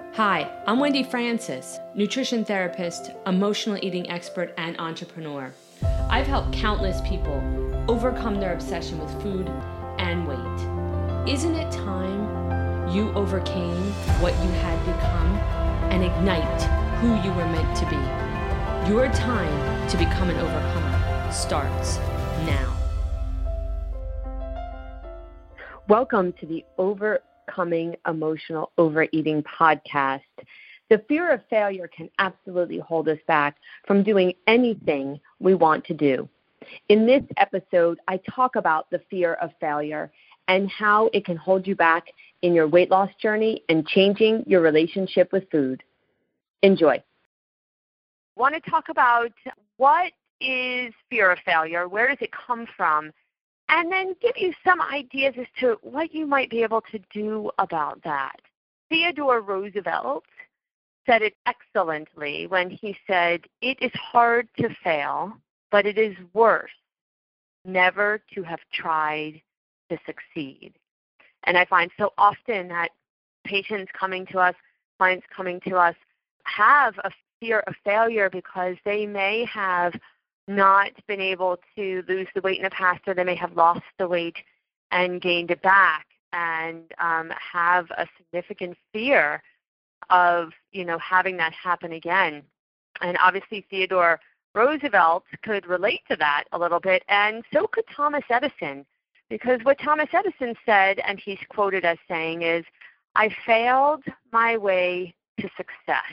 Hi, I'm Wendy Francis, nutrition therapist, emotional eating expert, and entrepreneur. I've helped countless people overcome their obsession with food and weight. Isn't it time you overcame what you had become and ignite who you were meant to be? Your time to become an overcomer starts now. Welcome to the Overcoming Emotional Overeating podcast. The fear of failure can absolutely hold us back from doing anything we want to do. In this episode, I talk about the fear of failure and how it can hold you back in your weight loss journey and changing your relationship with food. Enjoy. I want to talk about what is fear of failure, where does it come from, and then give you some ideas as to what you might be able to do about that. Theodore Roosevelt said it excellently when he said, "It is hard to fail, but it is worse never to have tried to succeed." And I find so often that patients coming to us, clients coming to us, have a fear of failure because they may have not been able to lose the weight in the past, or they may have lost the weight and gained it back, and have a significant fear of, having that happen again. And obviously Theodore Roosevelt could relate to that a little bit, and so could Thomas Edison, because what Thomas Edison said, and he's quoted as saying, is, "I failed my way to success."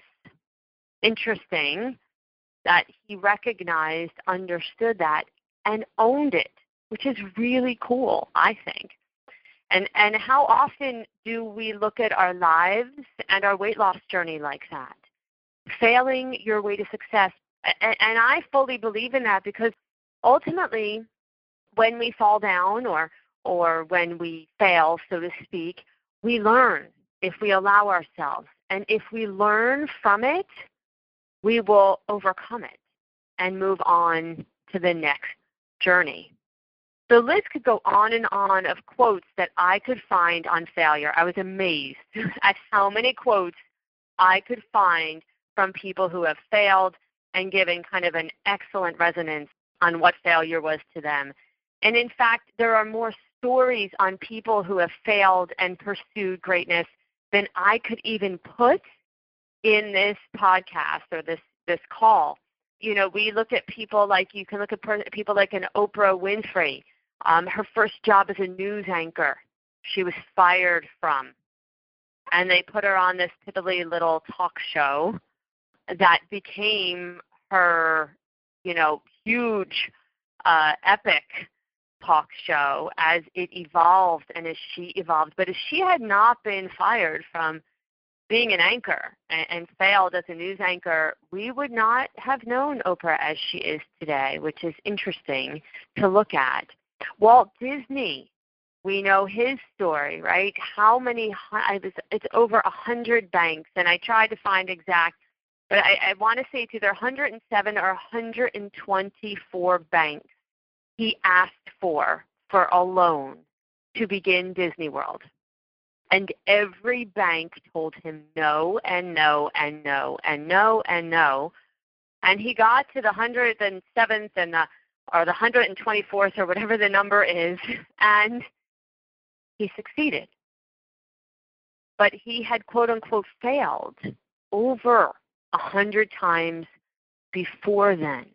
Interesting that he recognized, understood that, and owned it, which is really cool, I think. And how often do we look at our lives and our weight loss journey like that? Failing your way to success. And I fully believe in that, because ultimately when we fall down or when we fail, so to speak, we learn if we allow ourselves. And if we learn from it, we will overcome it and move on to the next journey. The list could go on and on of quotes that I could find on failure. I was amazed at how many quotes I could find from people who have failed and given kind of an excellent resonance on what failure was to them. And in fact, there are more stories on people who have failed and pursued greatness than I could even put in this podcast or this call. We look at people like, you can look at people like an Oprah Winfrey. Her first job as a news anchor, she was fired from. And they put her on this piddly little talk show that became her, huge, epic talk show as it evolved and as she evolved. But if she had not been fired from being an anchor and failed as a news anchor, we would not have known Oprah as she is today, which is interesting to look at. Walt Disney, we know his story, right? How many, it's over 100 banks, and I tried to find exact, but I want to say it's either 107 or 124 banks he asked for a loan to begin Disney World. And every bank told him no and no and no and no and no. And he got to the 107th or the 124th or whatever the number is, and he succeeded. But he had, quote unquote, failed over 100 times before then.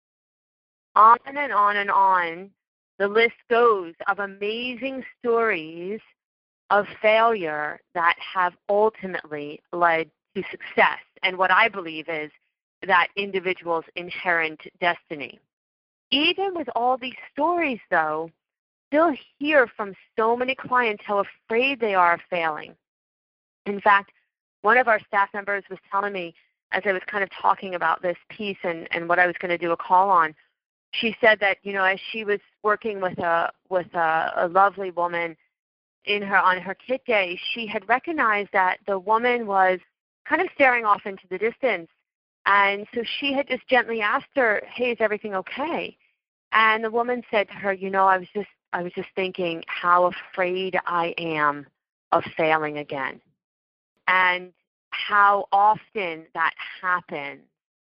On and on and on the list goes of amazing stories of failure that have ultimately led to success, and what I believe is that individual's inherent destiny. Even with all these stories, though, still hear from so many clients how afraid they are of failing. In fact, one of our staff members was telling me, as I was kind of talking about this piece and what I was going to do a call on, she said that, as she was working with a lovely woman on her kit day, she had recognized that the woman was kind of staring off into the distance. And so she had just gently asked her, "Hey, is everything okay?" And the woman said to her, I was just thinking how afraid I am of failing again. And how often that happens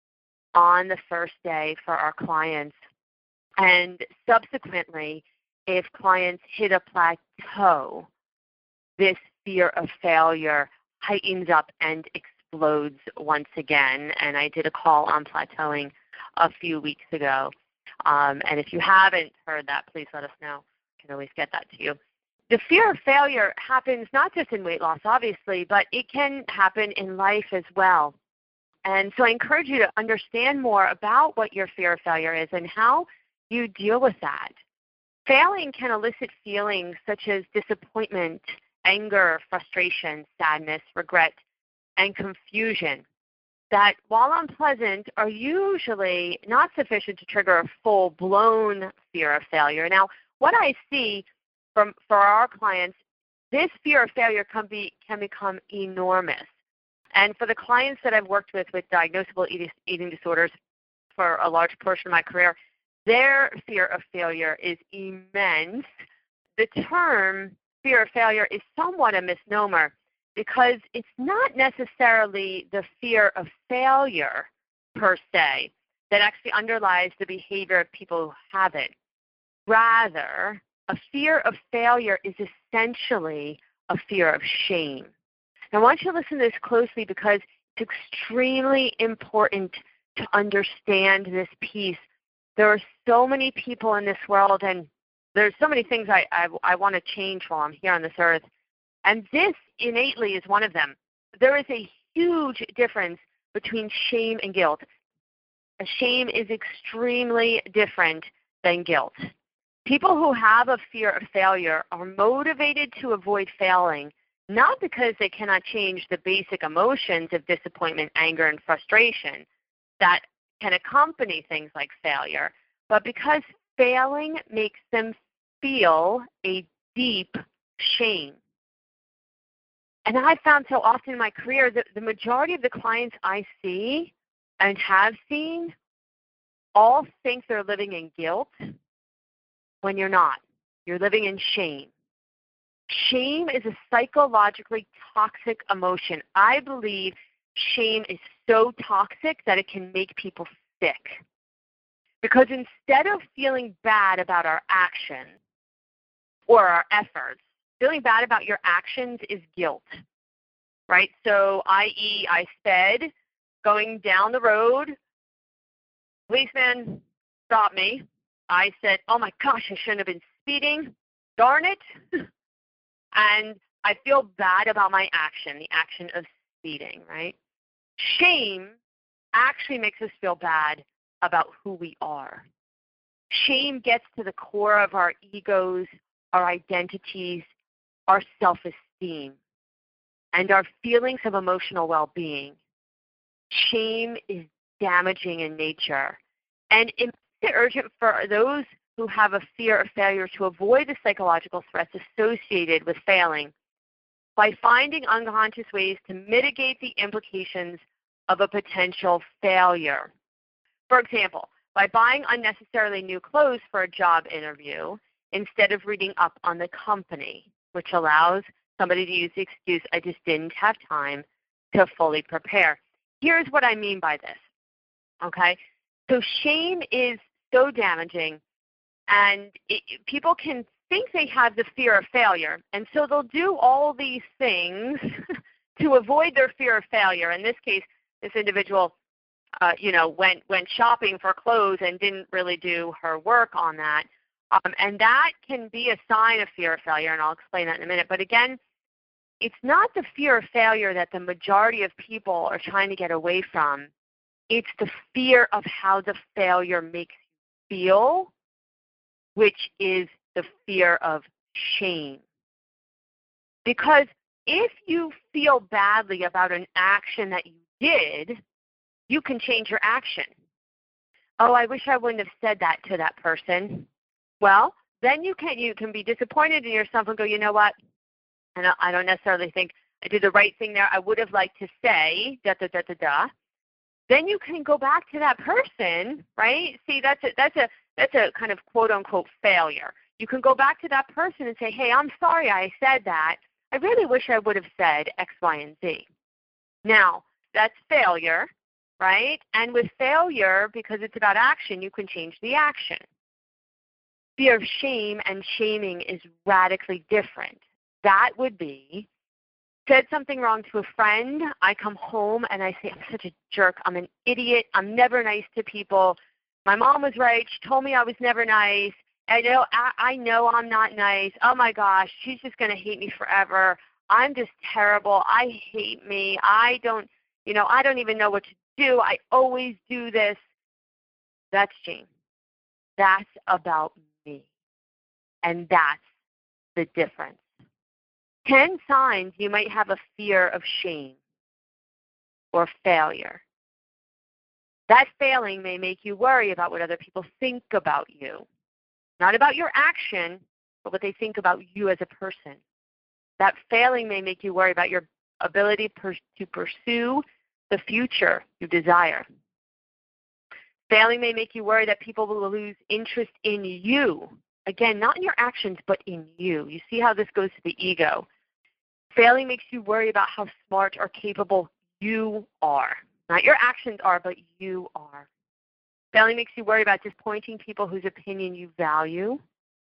on the first day for our clients. And subsequently, if clients hit a plateau, this fear of failure heightens up and explodes once again. And I did a call on plateauing a few weeks ago. And if you haven't heard that, please let us know. I can always get that to you. The fear of failure happens not just in weight loss, obviously, but it can happen in life as well. And so I encourage you to understand more about what your fear of failure is and how you deal with that. Failing can elicit feelings such as disappointment, anger, frustration, sadness, regret, and confusion that, while unpleasant, are usually not sufficient to trigger a full-blown fear of failure. Now, what I see for our clients, this fear of failure can become enormous. And for the clients that I've worked with diagnosable eating disorders for a large portion of my career, their fear of failure is immense. The term fear of failure is somewhat a misnomer because it's not necessarily the fear of failure per se that actually underlies the behavior of people who have it. Rather, a fear of failure is essentially a fear of shame. Now, I want you to listen to this closely because it's extremely important to understand this piece. There are so many people in this world, and there's so many things I want to change while I'm here on this earth. And this innately is one of them. There is a huge difference between shame and guilt. Shame is extremely different than guilt. People who have a fear of failure are motivated to avoid failing, not because they cannot change the basic emotions of disappointment, anger, and frustration that can accompany things like failure, but because failing makes them feel a deep shame. And I found so often in my career that the majority of the clients I see and have seen all think they're living in guilt when you're not. You're living in shame. Shame is a psychologically toxic emotion. I believe shame is so toxic that it can make people sick. Because instead of feeling bad about our actions or our efforts, feeling bad about your actions is guilt, right? So, i.e., I sped going down the road, policeman stopped me. I said, oh my gosh, I shouldn't have been speeding, darn it. And I feel bad about my action, the action of speeding, right? Shame actually makes us feel bad about who we are. Shame gets to the core of our egos, our identities, our self-esteem, and our feelings of emotional well-being. Shame is damaging in nature, and it makes it urgent for those who have a fear of failure to avoid the psychological threats associated with failing by finding unconscious ways to mitigate the implications of a potential failure. For example, by buying unnecessarily new clothes for a job interview instead of reading up on the company, which allows somebody to use the excuse, I just didn't have time to fully prepare. Here's what I mean by this, okay? So shame is so damaging, and people can think they have the fear of failure, and so they'll do all these things to avoid their fear of failure. In this case, this individual went shopping for clothes and didn't really do her work on that. And that can be a sign of fear of failure, and I'll explain that in a minute. But again, it's not the fear of failure that the majority of people are trying to get away from. It's the fear of how the failure makes you feel, which is the fear of shame. Because if you feel badly about an action that you did, you can change your action. Oh, I wish I wouldn't have said that to that person. Well, then you can be disappointed in yourself and go, you know what? And I don't necessarily think I did the right thing there. I would have liked to say da da da da da. Then you can go back to that person, right? See, that's a kind of quote unquote failure. You can go back to that person and say, hey, I'm sorry I said that. I really wish I would have said X, Y, and Z. Now, that's failure, right? And with failure, because it's about action, you can change the action. Fear of shame and shaming is radically different. That would be, said something wrong to a friend, I come home and I say, I'm such a jerk, I'm an idiot, I'm never nice to people. My mom was right, she told me I was never nice. I know I'm not nice. Oh my gosh, she's just going to hate me forever. I'm just terrible. I hate me. I don't even know what to do. I always do this. That's shame. That's about me. And that's the difference. 10 signs you might have a fear of shame or failure. That failing may make you worry about what other people think about you. Not about your action, but what they think about you as a person. That failing may make you worry about your ability to pursue the future you desire. Failing may make you worry that people will lose interest in you. Again, not in your actions, but in you. You see how this goes to the ego. Failing makes you worry about how smart or capable you are. Not your actions are, but you are. Failing makes you worry about disappointing people whose opinion you value.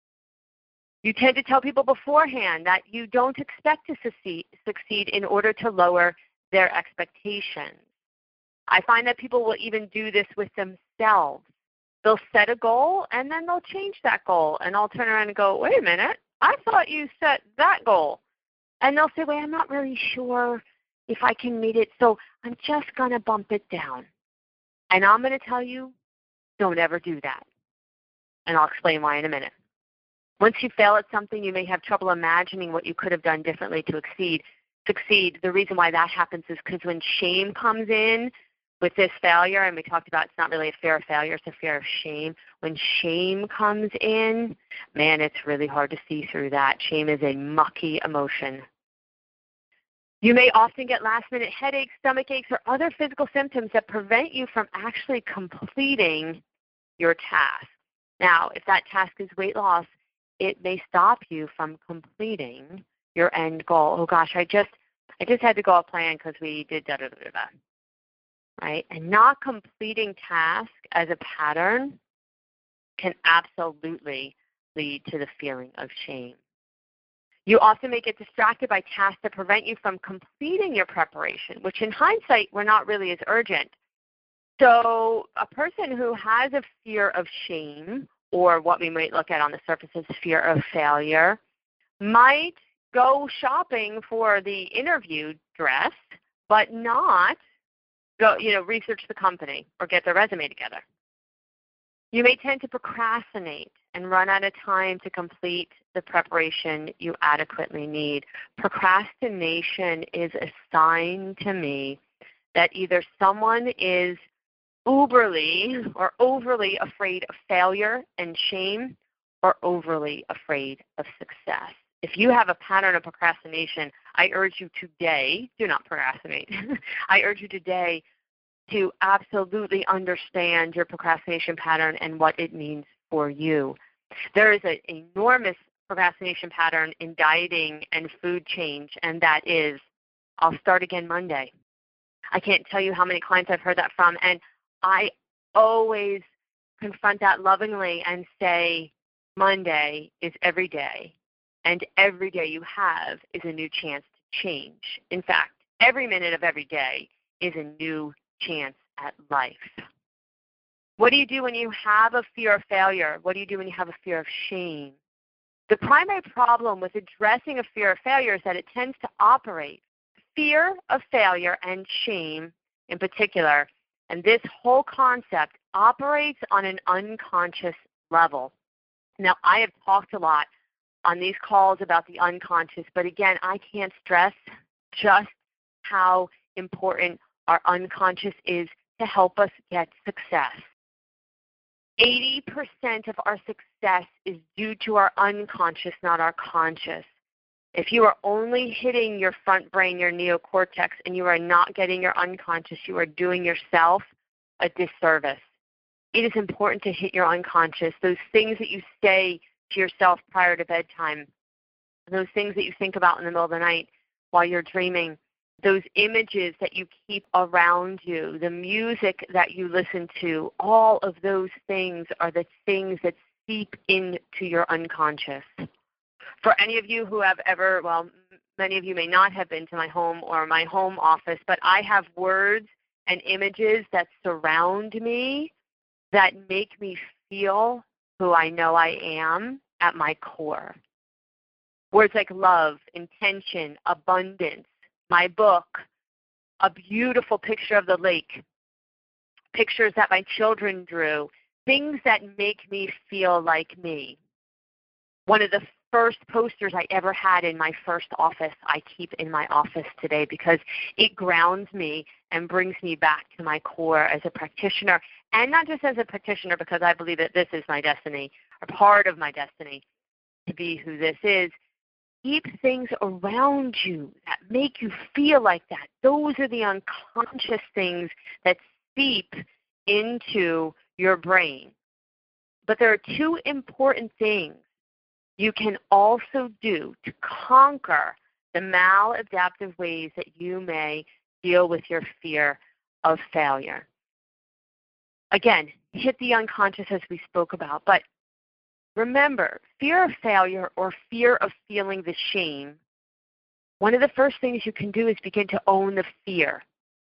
You tend to tell people beforehand that you don't expect to succeed in order to lower their expectations. I find that people will even do this with themselves. They'll set a goal, and then they'll change that goal. And I'll turn around and go, wait a minute, I thought you set that goal. And they'll say, wait, I'm not really sure if I can meet it, so I'm just going to bump it down. And I'm going to tell you, don't ever do that. And I'll explain why in a minute. Once you fail at something, you may have trouble imagining what you could have done differently to succeed. The reason why that happens is because when shame comes in with this failure, and we talked about it's not really a fear of failure, it's a fear of shame. When shame comes in, man, it's really hard to see through that. Shame is a mucky emotion. You may often get last-minute headaches, stomach aches, or other physical symptoms that prevent you from actually completing your task. Now, if that task is weight loss, it may stop you from completing your end goal. Oh gosh, I just had to go off plan because we did da-da-da-da-da. Right? And not completing tasks as a pattern can absolutely lead to the feeling of shame. You often may get distracted by tasks that prevent you from completing your preparation, which in hindsight were not really as urgent. So a person who has a fear of shame, or what we might look at on the surface as fear of failure, might go shopping for the interview dress, but not go, research the company or get their resume together. You may tend to procrastinate and run out of time to complete the preparation you adequately need. Procrastination is a sign to me that either someone is uberly or overly afraid of failure and shame, or overly afraid of success. If you have a pattern of procrastination, I urge you today, do not procrastinate. I urge you today to absolutely understand your procrastination pattern and what it means for you. There is an enormous procrastination pattern in dieting and food change, and that is, I'll start again Monday. I can't tell you how many clients I've heard that from, and I always confront that lovingly and say, Monday is every day, and every day you have is a new chance to change. In fact, every minute of every day is a new chance at life. What do you do when you have a fear of failure? What do you do when you have a fear of shame? The primary problem with addressing a fear of failure is that it tends to operate. Fear of failure and shame in particular, and this whole concept operates on an unconscious level. Now, I have talked a lot on these calls about the unconscious, but again, I can't stress just how important our unconscious is to help us get success. 80% of our success is due to our unconscious, not our conscious. If you are only hitting your front brain, your neocortex, and you are not getting your unconscious, you are doing yourself a disservice. It is important to hit your unconscious, those things that you say to yourself prior to bedtime, those things that you think about in the middle of the night while you're dreaming. those images that you keep around you, the music that you listen to, all of those things are the things that seep into your unconscious. For any of you who have ever, well, many of you may not have been to my home or my home office, but I have words and images that surround me that make me feel who I know I am at my core. Words like love, intention, abundance, my book, a beautiful picture of the lake, pictures that my children drew, things that make me feel like me. One of the first posters I ever had in my first office, I keep in my office today because it grounds me and brings me back to my core as a practitioner, and not just as a practitioner because I believe that this is my destiny, or part of my destiny to be who this is. Keep things around you that make you feel like that. Those are the unconscious things that seep into your brain. But there are two important things you can also do to conquer the maladaptive ways that you may deal with your fear of failure. Again, hit the unconscious as we spoke about, but remember, fear of failure or fear of feeling the shame, one of the first things you can do is begin to own the fear.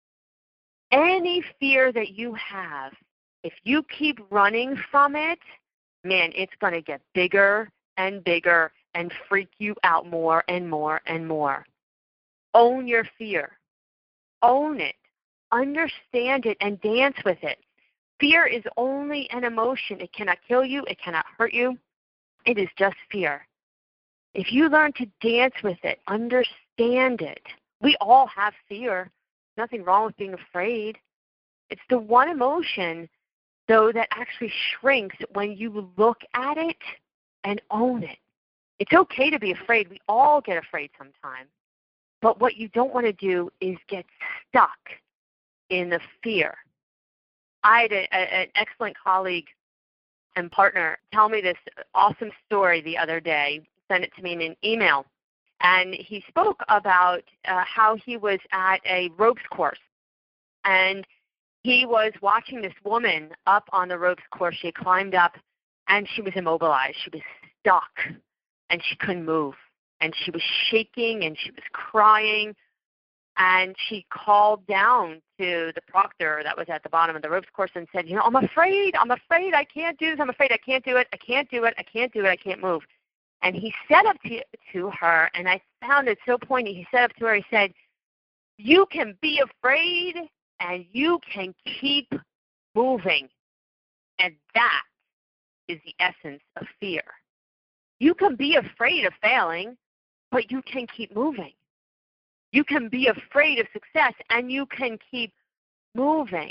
Any fear that you have, if you keep running from it, man, it's going to get bigger and bigger and freak you out more and more and more. Own your fear. Own it. Understand it and dance with it. Fear is only an emotion. It cannot kill you. It cannot hurt you. It is just fear. If you learn to dance with it, understand it. We all have fear. Nothing wrong with being afraid. It's the one emotion, though, that actually shrinks when you look at it and own it. It's okay to be afraid. We all get afraid sometimes. But what you don't want to do is get stuck in the fear. I had an excellent colleague and partner tell me this awesome story the other day, sent it to me in an email. And he spoke about how he was at a ropes course. And he was watching this woman up on the ropes course. She had climbed up, and she was immobilized. She was stuck, and she couldn't move. And she was shaking, and she was crying. And she called down to the proctor that was at the bottom of the ropes course and said, I'm afraid, I can't do this, I'm afraid, I can't do it, I can't move. And he said up to her, and I found it so poignant, he said up to her, he said, you can be afraid and you can keep moving. And that is the essence of fear. You can be afraid of failing, but you can keep moving. You can be afraid of success, and you can keep moving.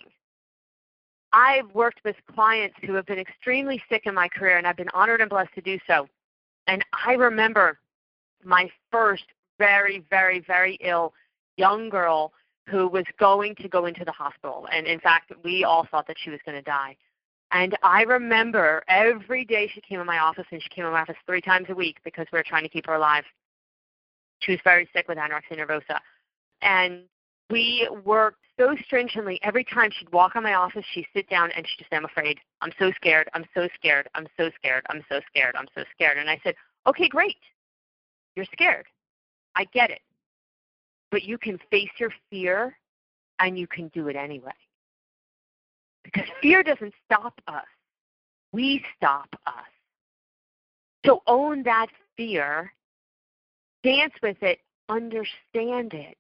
I've worked with clients who have been extremely sick in my career, and I've been honored and blessed to do so. And I remember my first very, very, very ill young girl who was going to go into the hospital. And, in fact, we all thought that she was going to die. And I remember every day she came in my office, and she came in my office 3 times a week because we were trying to keep her alive. She was very sick with anorexia nervosa. And we worked so stringently. Every time she'd walk in my office, she'd sit down and she'd say, I'm afraid. I'm so scared. I'm so scared. I'm so scared. I'm so scared. I'm so scared. And I said, okay, great. You're scared. I get it. But you can face your fear and you can do it anyway. Because fear doesn't stop us. We stop us. So own that fear. Dance with it, understand it,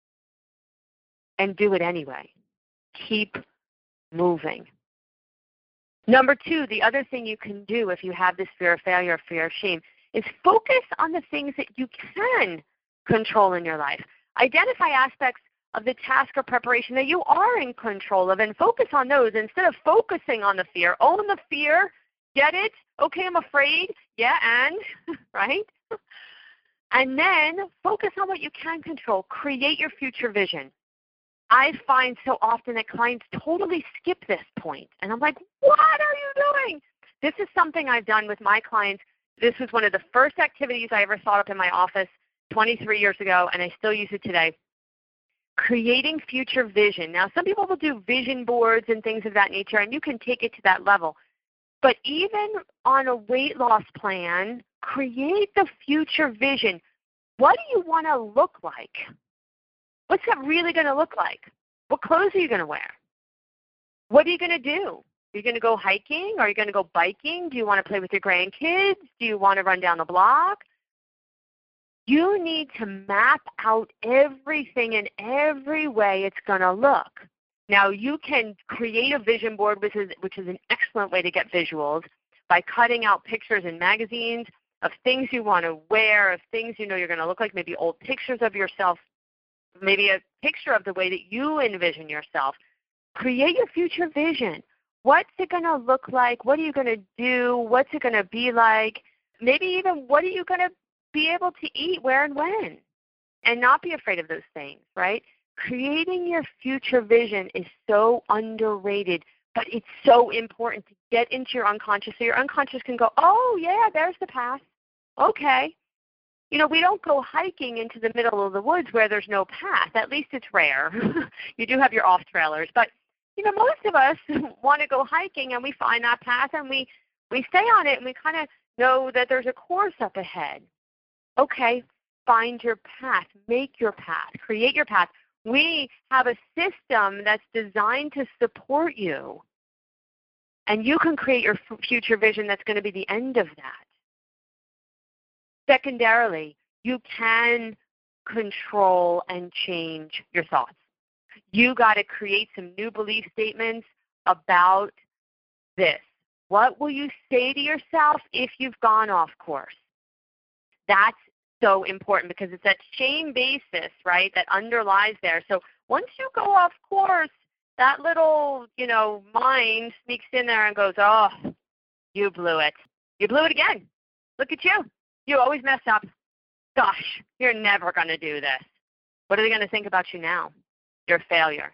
and do it anyway. Keep moving. Number 2, the other thing you can do if you have this fear of failure or fear of shame is focus on the things that you can control in your life. Identify aspects of the task or preparation that you are in control of and focus on those instead of focusing on the fear. Own the fear. Get it? Okay, I'm afraid. Yeah, and, right? And then focus on what you can control. Create your future vision. I find so often that clients totally skip this point. And I'm like, what are you doing? This is something I've done with my clients. This was one of the first activities I ever thought up in my office 23 years ago, and I still use it today. creating future vision. Now, some people will do vision boards and things of that nature, and you can take it to that level. But even on a weight loss plan, create the future vision. What do you want to look like? What's that really going to look like? What clothes are you going to wear? What are you going to do? Are you going to go hiking? Are you going to go biking? Do you want to play with your grandkids? Do you want to run down the block? You need to map out everything in every way it's going to look. Now, you can create a vision board, which is an excellent way to get visuals, by cutting out pictures in magazines of things you want to wear, of things you know you're going to look like, maybe old pictures of yourself, maybe a picture of the way that you envision yourself. Create your future vision. What's it going to look like? What are you going to do? What's it going to be like? Maybe even what are you going to be able to eat, where, and when? And not be afraid of those things, right? Creating your future vision is so underrated, but it's so important to get into your unconscious so your unconscious can go, oh, yeah, there's the path. Okay. You know, we don't go hiking into the middle of the woods where there's no path. At least it's rare. You do have your off-trailers. But, you know, most of us want to go hiking, and we find that path, and we stay on it, and we kind of know that there's a course up ahead. Okay, find your path. Make your path. Create your path. We have a system that's designed to support you, and you can create your future vision that's going to be the end of that. Secondarily, you can control and change your thoughts. You got to create some new belief statements about this. What will you say to yourself if you've gone off course? That's so important because it's that shame basis, right, that underlies there. So once you go off course, that little, mind sneaks in there and goes, oh, you blew it. You blew it again. Look at you. You always mess up. Gosh, you're never going to do this. What are they going to think about you now? You're a failure.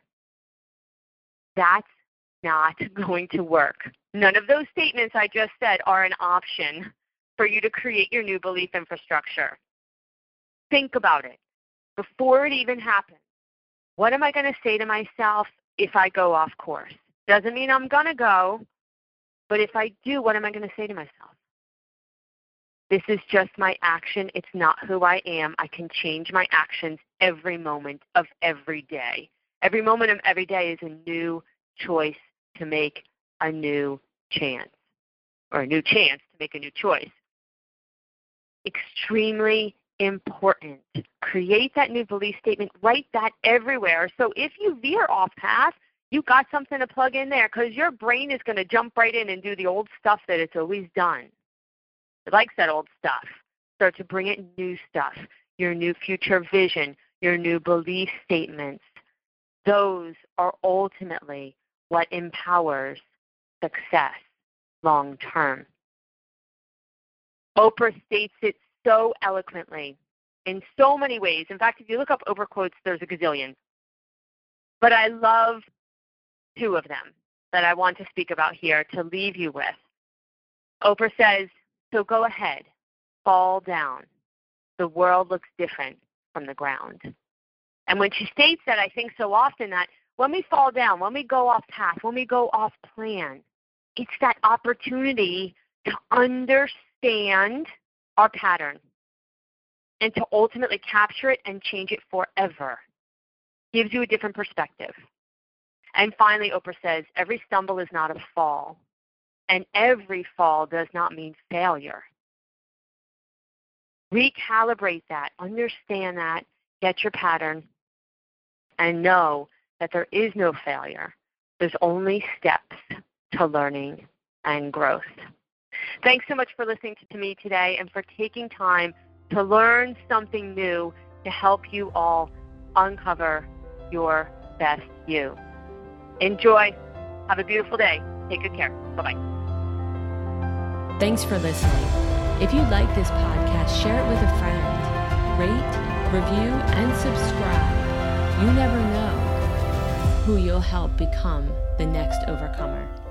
That's not going to work. None of those statements I just said are an option for you to create your new belief infrastructure. Think about it before it even happens. What am I going to say to myself if I go off course? Doesn't mean I'm going to go, but if I do, what am I going to say to myself? This is just my action. It's not who I am. I can change my actions every moment of every day. Every moment of every day is a new choice to make a new chance, or a new chance to make a new choice. Extremely important. Create that new belief statement. Write that everywhere. So if you veer off path, you got something to plug in there because your brain is going to jump right in and do the old stuff that it's always done. It likes that old stuff. Start to bring it new stuff, your new future vision, your new belief statements. Those are ultimately what empowers success long term. Oprah states it so eloquently in so many ways. In fact, if you look up Oprah quotes, there's a gazillion. But I love two of them that I want to speak about here to leave you with. Oprah says, so go ahead, fall down. The world looks different from the ground. And when she states that, I think so often that when we fall down, when we go off path, when we go off plan, it's that opportunity to understand our pattern and to ultimately capture it and change it forever. Gives you a different perspective. And finally, Oprah says, every stumble is not a fall, and every fall does not mean failure. Recalibrate that, understand that, get your pattern, and know that there is no failure. There's only steps to learning and growth. Thanks so much for listening to me today and for taking time to learn something new to help you all uncover your best you. Enjoy. Have a beautiful day. Take good care. Bye-bye. Thanks for listening. If you like this podcast, share it with a friend. Rate, review, and subscribe. You never know who you'll help become the next overcomer.